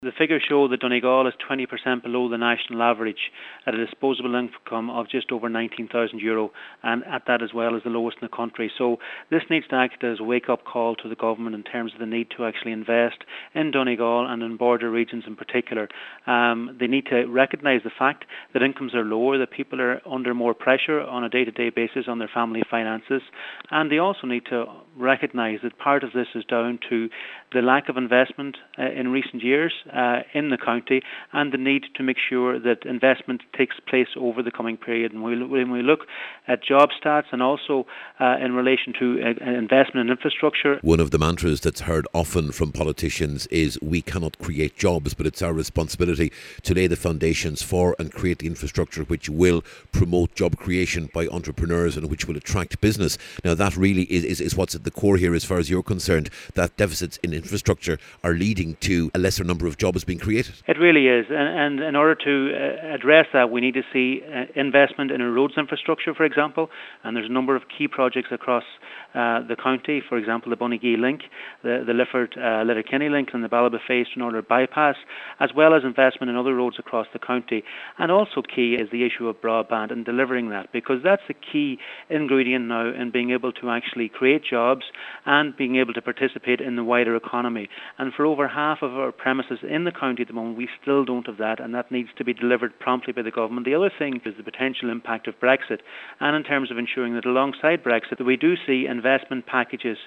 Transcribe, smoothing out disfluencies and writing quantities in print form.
The figures show that Donegal is 20% below the national average at a disposable income of just over €19,000, and at that as well as the lowest in the country. So this needs to act as a wake-up call to the government in terms of the need to actually invest in Donegal and in border regions in particular. They need to recognise the fact that incomes are lower, that people are under more pressure on a day-to-day basis on their family finances, and they also need to recognise that part of this is down to the lack of investment in recent years in the county, and the need to make sure that investment takes place over the coming period. And when we look at job stats and also in relation to investment in infrastructure. One of the mantras that's heard often from politicians is we cannot create jobs, but it's our responsibility to lay the foundations for and create the infrastructure which will promote job creation by entrepreneurs and which will attract business. Now that really is what's at the core here as far as you're concerned, that deficits in infrastructure are leading to a lesser number of jobs being created. It really is, and in order to address that, we need to see investment in our roads infrastructure, for example, and there's a number of key projects across the county, for example the Bunagee Link, the Lifford-Letterkenny Link and the Ballabafface to Northern Bypass, as well as investment in other roads across the county. And also key is the issue of broadband and delivering that, because that's a key ingredient now in being able to actually create jobs and being able to participate in the wider economy. And for over half of our premises in the county at the moment, we still don't have that, and that needs to be delivered promptly by the government. The other thing is the potential impact of Brexit, and in terms of ensuring that alongside Brexit, that we do see investment packages